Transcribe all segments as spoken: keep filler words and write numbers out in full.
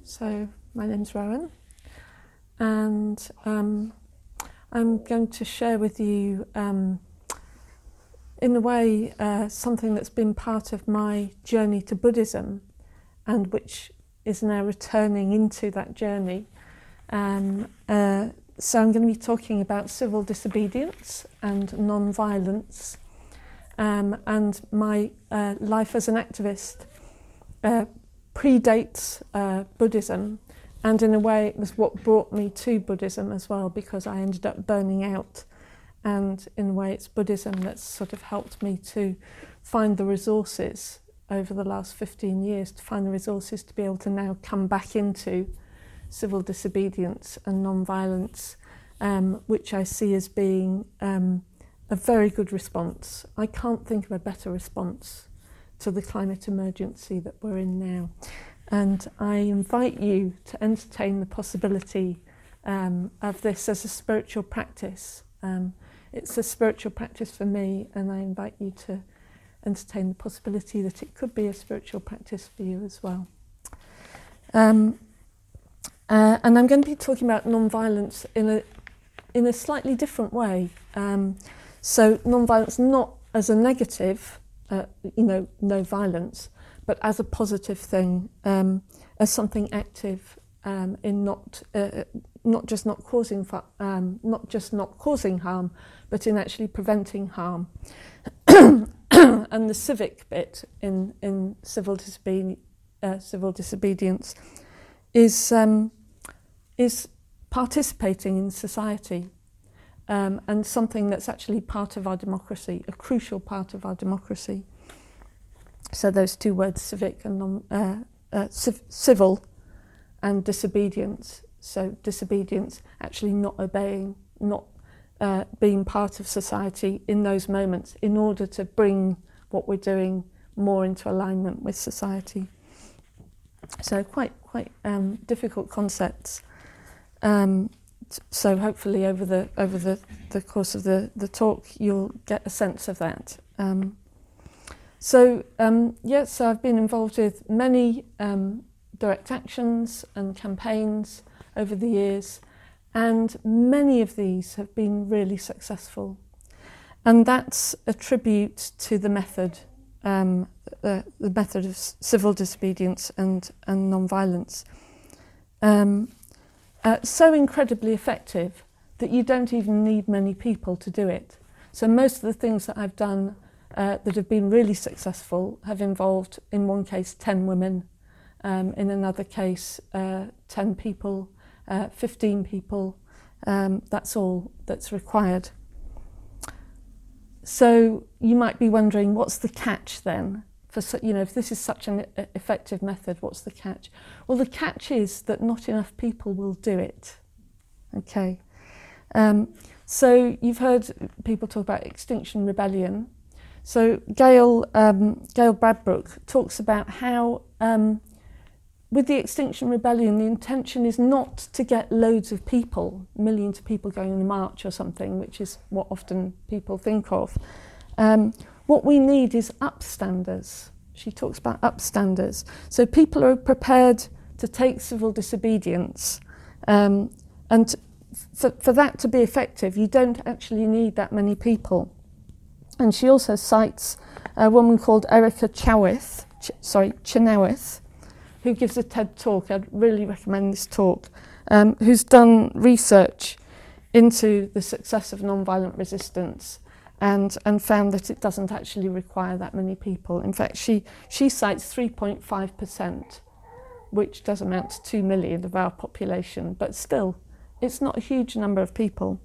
So my name's Rowan, and um, I'm going to share with you, um, in a way, uh, something that's been part of my journey to Buddhism, and which is now returning into that journey. Um, uh, so I'm going to be talking about civil disobedience and non-violence, um, and my uh, life as an activist uh, predates uh, Buddhism, and in a way it was what brought me to Buddhism as well, because I ended up burning out, and in a way it's Buddhism that's sort of helped me to find the resources over the last fifteen years, to find the resources to be able to now come back into civil disobedience and non-violence, um, which I see as being um, a very good response. I can't think of a better response to the climate emergency that we're in now. And I invite you to entertain the possibility um, of this as a spiritual practice. Um, it's a spiritual practice for me, and I invite you to entertain the possibility that it could be a spiritual practice for you as well. Um, uh, and I'm going to be talking about non-violence in a in a slightly different way. Um, so non-violence not as a negative, uh, you know, no violence, but as a positive thing, um, as something active um, in not uh, not just not causing fu- um, not just not causing harm, but in actually preventing harm. And the civic bit in in civil disobedience, uh, civil disobedience, is um, is participating in society, um, and something that's actually part of our democracy, a crucial part of our democracy. So those two words, civic and non, uh, uh, civ- civil, and disobedience. So disobedience, actually not obeying, not uh, being part of society in those moments, in order to bring what we're doing more into alignment with society. So quite quite um, difficult concepts. Um, so hopefully over the over the, the course of the, the talk you'll get a sense of that. Um, So, um, yes, so I've been involved with many um, direct actions and campaigns over the years, and many of these have been really successful. And that's a tribute to the method, um, uh, the method of civil disobedience and, and non-violence. Um, uh, so incredibly effective that you don't even need many people to do it. So most of the things that I've done Uh, that have been really successful have involved, in one case, ten women, um, in another case, uh, ten people, uh, fifteen people. Um, that's all that's required. So you might be wondering, what's the catch then? For su- you know, if this is such an e- effective method, what's the catch? Well, the catch is that not enough people will do it. Okay. Um, so you've heard people talk about Extinction Rebellion. So Gail, um, Gail Bradbrook talks about how um, with the Extinction Rebellion, the intention is not to get loads of people, millions of people going on a march or something, which is what often people think of. Um, what we need is upstanders. She talks about upstanders. So people are prepared to take civil disobedience. Um, and for, for that to be effective, you don't actually need that many people. And she also cites a woman called Erica Chowith, Ch- sorry, Chenoweth, who gives a TED talk. I'd really recommend this talk, um, who's done research into the success of nonviolent resistance and, and found that it doesn't actually require that many people. In fact, she, she cites three point five percent, which does amount to two million of our population, but still, it's not a huge number of people.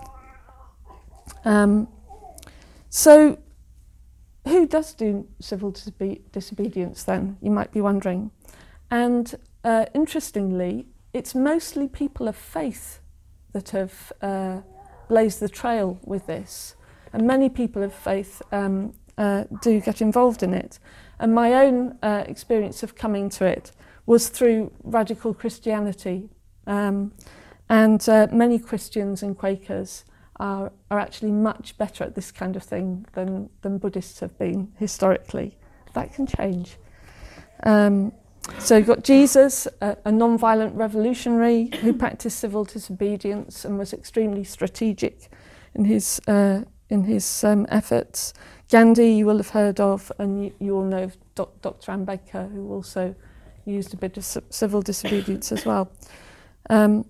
Um, So, who does do civil disobe- disobedience then, you might be wondering? And uh, interestingly, it's mostly people of faith that have uh, blazed the trail with this. And many people of faith um, uh, do get involved in it. And my own uh, experience of coming to it was through radical Christianity. Um, and uh, many Christians and Quakers Are, are actually much better at this kind of thing than, than Buddhists have been historically. That can change. Um, So you've got Jesus, a, a non-violent revolutionary who practiced civil disobedience and was extremely strategic in his uh, in his um, efforts. Gandhi, you will have heard of, and you, you all know Doc, Doctor Ambedkar, who also used a bit of c- civil disobedience as well. Um,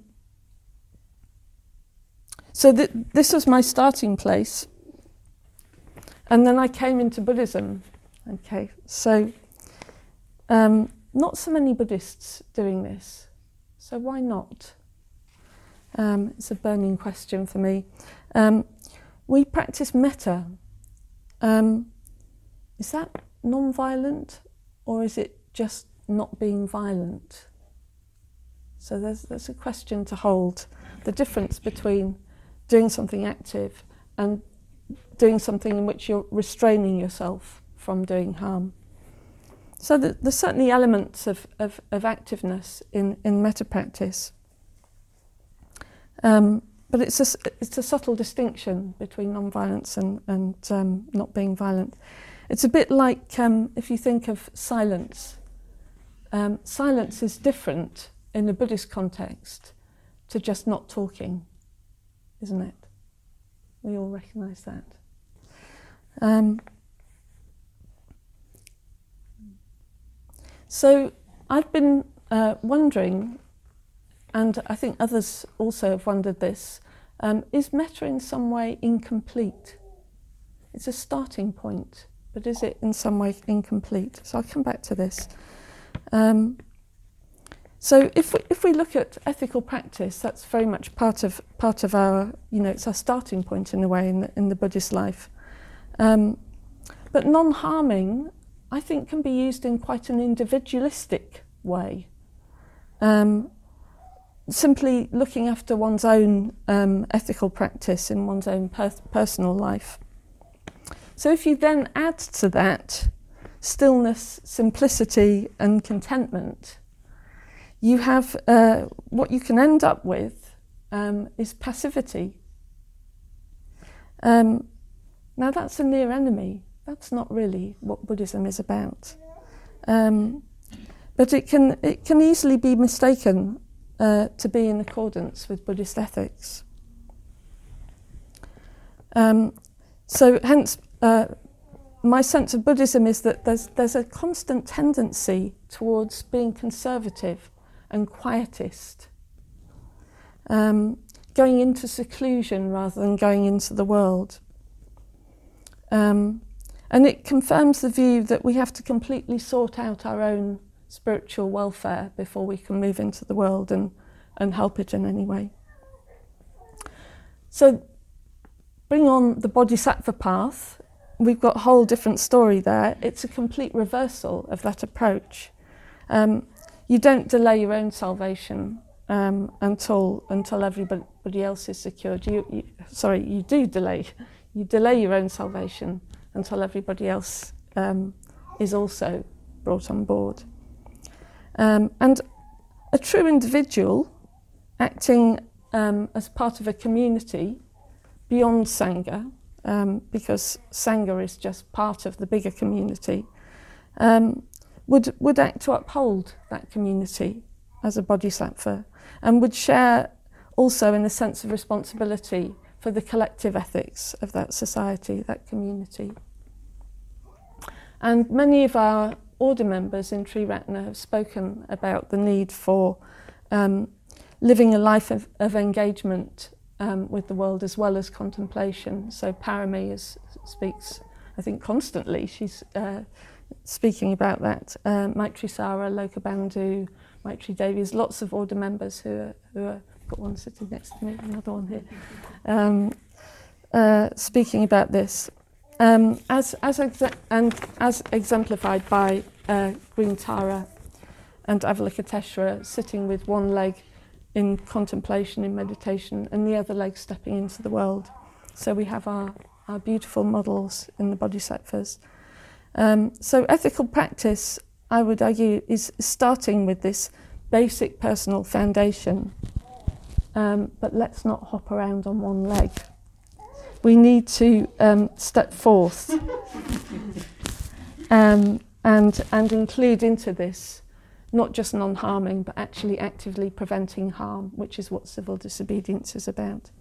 so th- this was my starting place, and then I came into Buddhism. Okay, so um, not so many Buddhists doing this, so why not? Um, it's a burning question for me. Um, we practice metta. Um, is that non-violent, or is it just not being violent? So there's, there's a question to hold. The difference between doing something active and doing something in which you're restraining yourself from doing harm. So the, there's certainly elements of, of, of activeness in, in metta practice. Um, but it's a, it's a subtle distinction between non-violence and, and um, not being violent. It's a bit like um, if you think of silence. Um, silence is different in a Buddhist context to just not talking, isn't it? We all recognise that. Um, so I've been uh, wondering, and I think others also have wondered this, um, is metta in some way incomplete? It's a starting point, but is it in some way incomplete? So I'll come back to this. Um, so if we, if we look at ethical practice, that's very much part of part of our, you know, it's our starting point in a way in the, in the Buddhist life. Um, but non-harming, I think, can be used in quite an individualistic way. Um, simply looking after one's own um, ethical practice in one's own per- personal life. So if you then add to that stillness, simplicity and contentment, you have uh, what you can end up with um, is passivity. Um, now that's a near enemy. That's not really what Buddhism is about. Um, but it can it can easily be mistaken uh, to be in accordance with Buddhist ethics. Um, so hence, uh, my sense of Buddhism is that there's there's a constant tendency towards being conservative and quietist, um, going into seclusion rather than going into the world. Um, and it confirms the view that we have to completely sort out our own spiritual welfare before we can move into the world and, and help it in any way. So bring on the Bodhisattva path. We've got a whole different story there. It's a complete reversal of that approach. Um, you don't delay your own salvation um, until until everybody else is secured. You, you, sorry, you do delay. You delay your own salvation until everybody else um, is also brought on board. Um, and a true individual acting um, as part of a community beyond Sangha, um, because Sangha is just part of the bigger community, um, would, would act to uphold that community as a bodhisattva, and would share also in a sense of responsibility for the collective ethics of that society, that community. And many of our order members in Triratna have spoken about the need for um, living a life of, of engagement um, with the world as well as contemplation. So Parami is, speaks, I think, constantly. She's uh, speaking about that. Uh, Maitrisara, Lokabandhu, Maitri Devi, there's lots of order members who are, who are, got one sitting next to me, another one here, um, uh, speaking about this. Um, as, as exe- and as exemplified by uh, Green Tara and Avalokiteshvara sitting with one leg in contemplation, in meditation, and the other leg stepping into the world. So we have our, our beautiful models in the bodhisattvas. Um, so ethical practice, I would argue, is starting with this basic personal foundation, um, but let's not hop around on one leg. We need to um, step forth um, and and include into this not just non-harming, but actually actively preventing harm, which is what civil disobedience is about.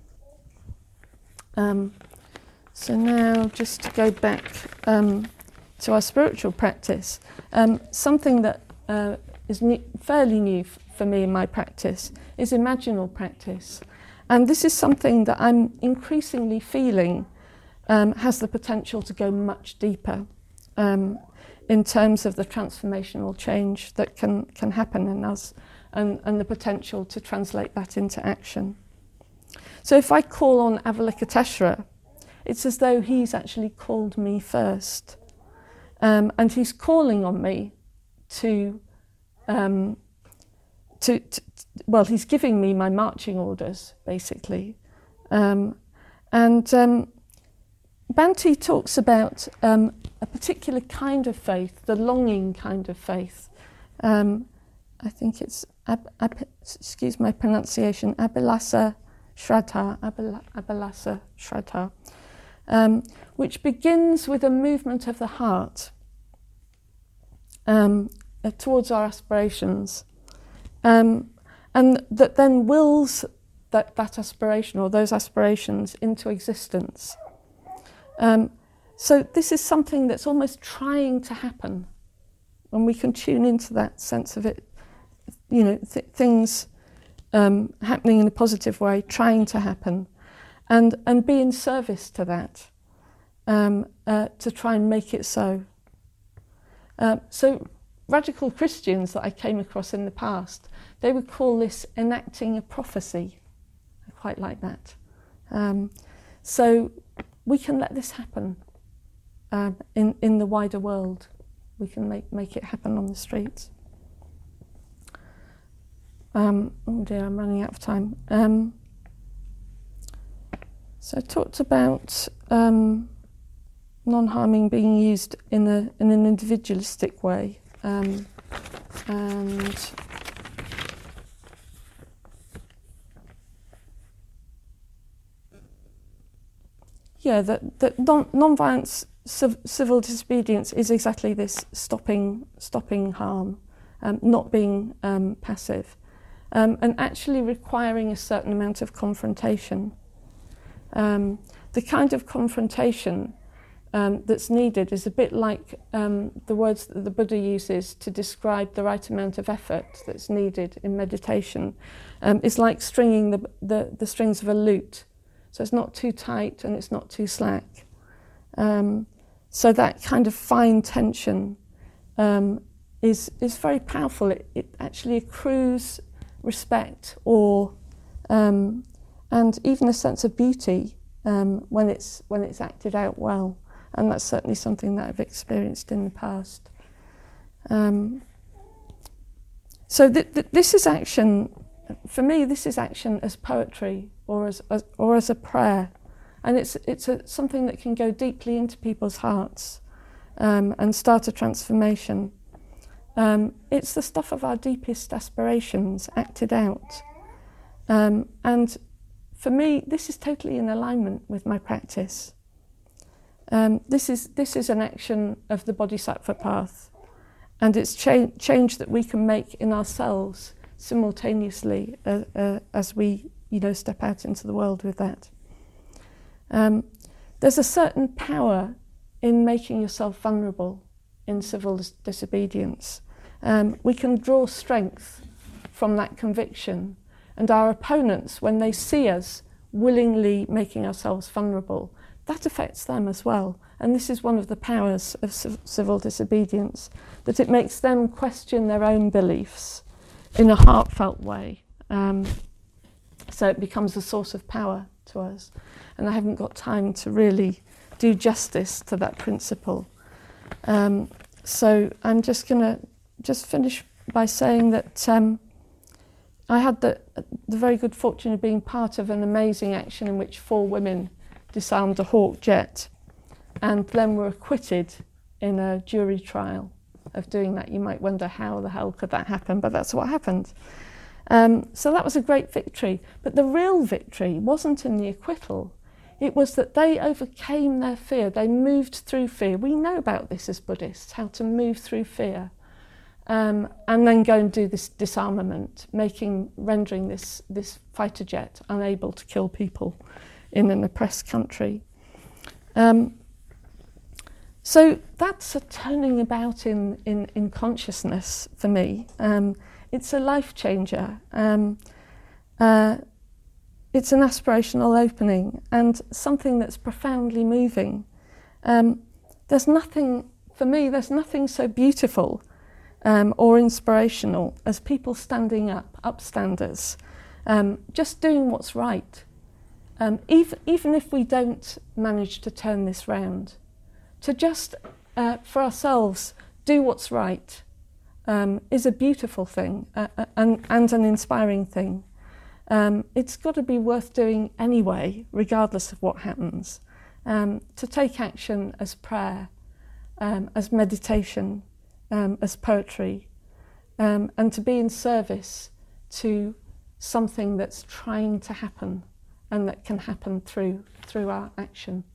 Um, so now, just to go back um, to our spiritual practice, um, something that uh, is new, fairly new f- for me in my practice is imaginal practice. And this is something that I'm increasingly feeling um, has the potential to go much deeper um, in terms of the transformational change that can, can happen in us, and, and the potential to translate that into action. So if I call on Avalokiteshvara, it's as though he's actually called me first. Um, and he's calling on me to, um, to, to, well, he's giving me my marching orders, basically. Um, and um, Bhante talks about um, a particular kind of faith, the longing kind of faith. Um, I think it's, ab, ab, excuse my pronunciation, Abhilasa Shraddha, Abhila, Abhilasa Shraddha, um, which begins with a movement of the heart um, uh, towards our aspirations, um, and that then wills that, that aspiration or those aspirations into existence. Um, so this is something that's almost trying to happen, and we can tune into that sense of it, you know, th- things um, happening in a positive way, trying to happen, and and be in service to that, um, uh, to try and make it so. Uh, so radical Christians that I came across in the past, they would call this enacting a prophecy. I quite like that. Um, so we can let this happen uh, in, in the wider world. We can make, make it happen on the streets. Um, oh dear, I'm running out of time. Um, so I talked about um, non-harming being used in, a, in an individualistic way. Um, and yeah, that, that non, non-violence civ, civil disobedience is exactly this: stopping stopping harm, um, not being um, passive, um, and actually requiring a certain amount of confrontation. Um, the kind of confrontation um, that's needed is a bit like um, the words that the Buddha uses to describe the right amount of effort that's needed in meditation. Um, it's like stringing the, the, the strings of a lute. So it's not too tight and it's not too slack. Um, so that kind of fine tension um, is is very powerful. It, it actually accrues respect, awe, um, and even a sense of beauty um, when it's when it's acted out well. And that's certainly something that I've experienced in the past. Um, so th- th- this is action. For me, this is action as poetry or as, as or as a prayer, and it's it's a, something that can go deeply into people's hearts um, and start a transformation. Um, it's the stuff of our deepest aspirations acted out, um, and for me, this is totally in alignment with my practice. Um, this is this is an action of the Bodhisattva path, and it's cha- change that we can make in ourselves simultaneously uh, uh, as we, you know, step out into the world with that. Um, there's a certain power in making yourself vulnerable in civil dis- disobedience. Um, we can draw strength from that conviction, and our opponents, when they see us willingly making ourselves vulnerable, that affects them as well. And this is one of the powers of c- civil disobedience, that it makes them question their own beliefs in a heartfelt way. Um, so it becomes a source of power to us. And I haven't got time to really do justice to that principle. Um, so I'm just going to just finish by saying that um, I had the, the very good fortune of being part of an amazing action in which four women disarmed a Hawk jet and then were acquitted in a jury trial of doing that. You might wonder how the hell could that happen, but that's what happened. Um, so that was a great victory. But the real victory wasn't in the acquittal. It was that they overcame their fear. They moved through fear. We know about this as Buddhists, how to move through fear. um, and then go and do this disarmament, making rendering this this fighter jet unable to kill people in an oppressed country. Um, so that's a turning about in in, in consciousness for me. Um, it's a life changer. Um, uh, it's an aspirational opening and something that's profoundly moving. Um, there's nothing, for me, there's nothing so beautiful um, or inspirational as people standing up, upstanders, um, just doing what's right. Um, even, even if we don't manage to turn this round, to just, uh, for ourselves, do what's right um, is a beautiful thing uh, and, and an inspiring thing. Um, it's got to be worth doing anyway, regardless of what happens. Um, to take action as prayer, um, as meditation, um, as poetry, um, and to be in service to something that's trying to happen and that can happen through through our action.